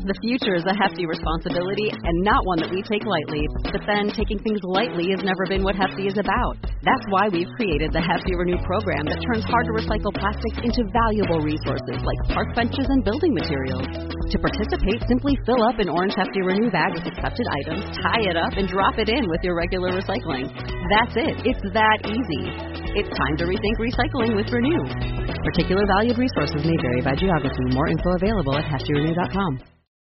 The future is a hefty responsibility and not one that we take lightly. But then taking things lightly has never been what Hefty is about. That's why we've created the Hefty Renew program that turns hard-to-recycle plastics into valuable resources like park benches and building materials. To participate, simply fill up an orange Hefty Renew bag with accepted items, tie it up, and drop it in with your regular recycling. That's it. It's that easy. It's time to rethink recycling with Renew. Particular valued resources may vary by geography. More info available at heftyrenew.com.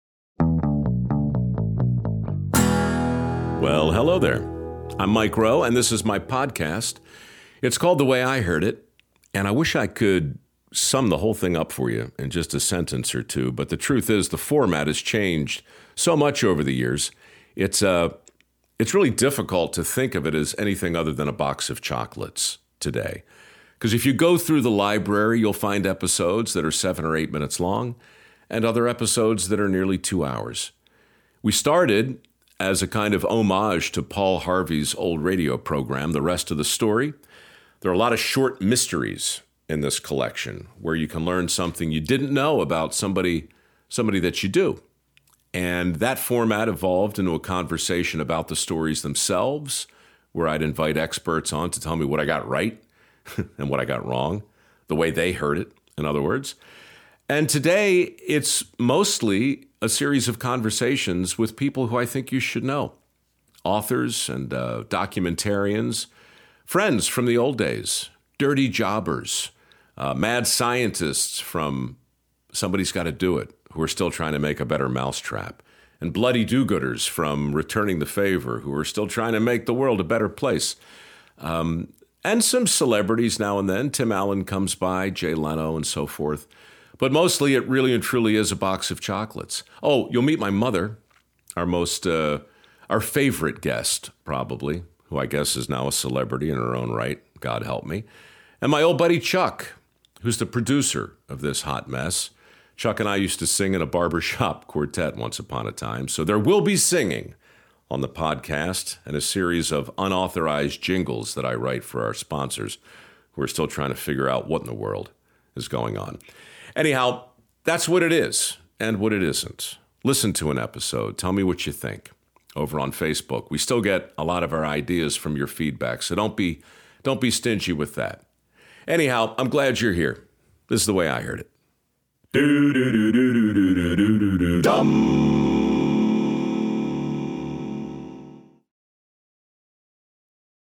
Well, hello there. I'm Mike Rowe, and this is my podcast. It's called The Way I Heard It, and I wish I could sum the whole thing up for you in just a sentence or two, but the truth is the format has changed so much over the years. It's really difficult to think of it as anything other than a box of chocolates today. Because if you go through the library, you'll find episodes that are 7 or 8 minutes long and other episodes that are nearly 2 hours. We started as a kind of homage to Paul Harvey's old radio program, The Rest of the Story. There are a lot of short mysteries in this collection where you can learn something you didn't know about somebody that you do. And that format evolved into a conversation about the stories themselves, where I'd invite experts on to tell me what I got right and what I got wrong, the way they heard it, in other words. And today, it's mostly a series of conversations with people who I think you should know. Authors and documentarians, friends from the old days, dirty jobbers, mad scientists from Somebody's Got to Do It, who are still trying to make a better mousetrap, and bloody do-gooders from Returning the Favor, who are still trying to make the world a better place. And some celebrities now and then. Tim Allen comes by, Jay Leno, and so forth. But mostly it really and truly is a box of chocolates. Oh, you'll meet my mother, our favorite guest, probably, who I guess is now a celebrity in her own right, God help me. And my old buddy Chuck, who's the producer of this hot mess. Chuck and I used to sing in a barbershop quartet once upon a time, so there will be singing on the podcast and a series of unauthorized jingles that I write for our sponsors who are still trying to figure out what in the world is going on. Anyhow, that's what it is and what it isn't. Listen to an episode. Tell me what you think over on Facebook. We still get a lot of our ideas from your feedback, so don't be stingy with that. Anyhow, I'm glad you're here. This is The Way I Heard It. Do do do do do do do do do dum.